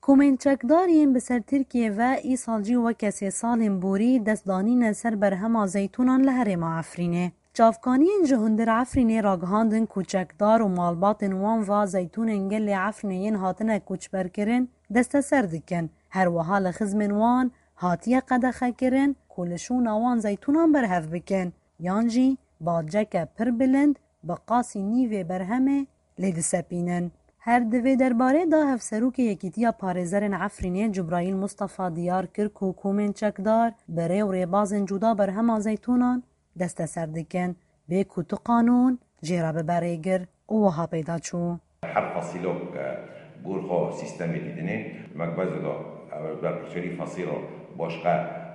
کومنچکدارین بسر ترکیه و ای سالجی و کسی سالین بوری دستدانین سر برهما زیتونان لهرما عفرینه. چافکانین جهندر عفرینه راگهاندن کوچکدار و مالباتن وان و زیتونن گل عفرینین هاتنه کوچ برکرن دست سر دکن. هر وحال خزمن وان هاتیه قدخه کرن کلشون وان زیتونان برهف بکن. یانجی باجک پر بلند بقاسی نیوه برهمه لید سپینن. هر دوی درباره دا هفسروک یکیتیا پارزرن عفرینه جبرائیل مصطفى دیار کرد و کومنچکدار بره و ریبازن جدا برهما زیتونان دست سردکن به کتو قانون جیرا ببره گر اوها پیدا چو. هر فصیلو گورخو سیستمی دیدنه مقبض دا بر پرسیلی فصیلو باشقه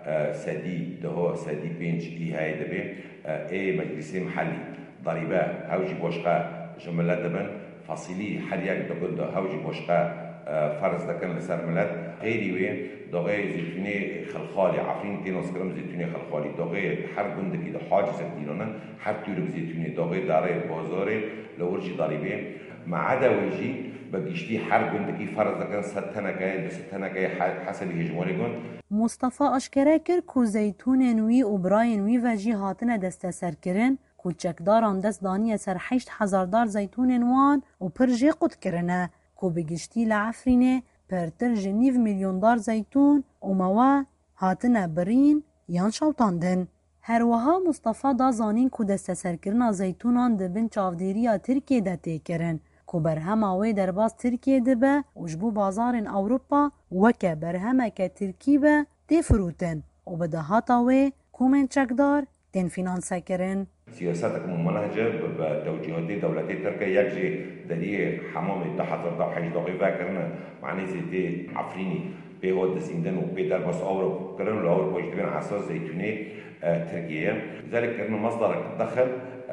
سدی ده سدی پنج ای دبی ای مجلسی محلی ضریبه هاوجی باشقه جملت دبن فصیلی هر یک دکل دا هاوجی باشقه فرض دکن لسر ملت غیری وی داغه زیتونه خلخالی عفرین تینوس کرم زیتونه خلخالی داغه هر گندگی دا حاجز دیرانن هر تورک زیتونه داغه داره بازاره لورجی ضریبه معدا ویجی بگیشتی هر گندگی فرض دکن 100 تنکه 200 تنکه حسب هجماری گند. مصطفى اشکره کرد که زیتون نوی و برای نوی وجی هاتنه دست سر کرن کوچکداران دست دانی سر 8000 دار زیتون نوان و پرجه قد کرنه که بگیشتی لعفرینه پرتر جنیو میلیون دار زیتون و موا هاتنه برین یان شوطاندن. هر وها مصطفى دا زانین که دست سر کرنا زیتونان دبن چاودیریا ترکیه ده تیکرن که برهما وی درباز ترکیه دبه وجبو بازارن اوروپا وکه برهما که ترکیه به تی فروتن و بده هاتا وی کومنچکدار تین فینانسه کرن. سیاستك ممنهجة بتوجيهات دولتي تركيا يجري دليل حمام تحت الضوء حيث ضغط فاكرنا معني زي عفريني بيود سندن وبيدر بس أوروب كرنا الأوروب ويجتمعون على أساس زيتوني تركيا لذلك كرنا مصدر الدخل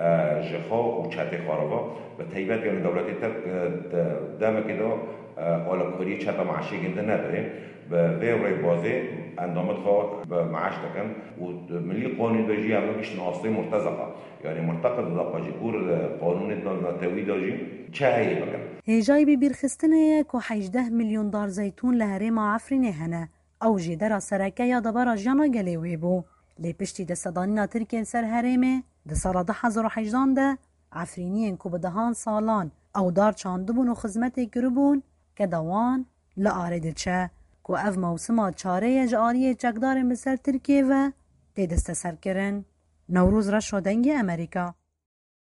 جخو وشاتي خاربة بتهيبات يعني دولتي ترك دام كده على كوريا شاطة معاشي جدا ندري بغير بازي اندامت خواهد به معاش دکن و ملی قانون بجی هم نگیش ناسطه مرتزقه یعنی مرتقد دا قاجیکور قانون ناتوی داجی چه هایی بکن؟ هیجای بی بیرخستنه که 18 میلیون دار زیتون لهرم عفرینه هنه او جیدر سرکه یا دبارا جانا گلیوی بو لی پشتی دستدانینا ترکیه سر هرمه ده سال 2018 ده عفرینین که بدهان سالان او دار چاندبون و خزمت گربون که دوان لآرده چه که اف موسما چاره جاری چکدار مثل ترکیه و تی دست سر کرن. نوروز را شدنگ امریکا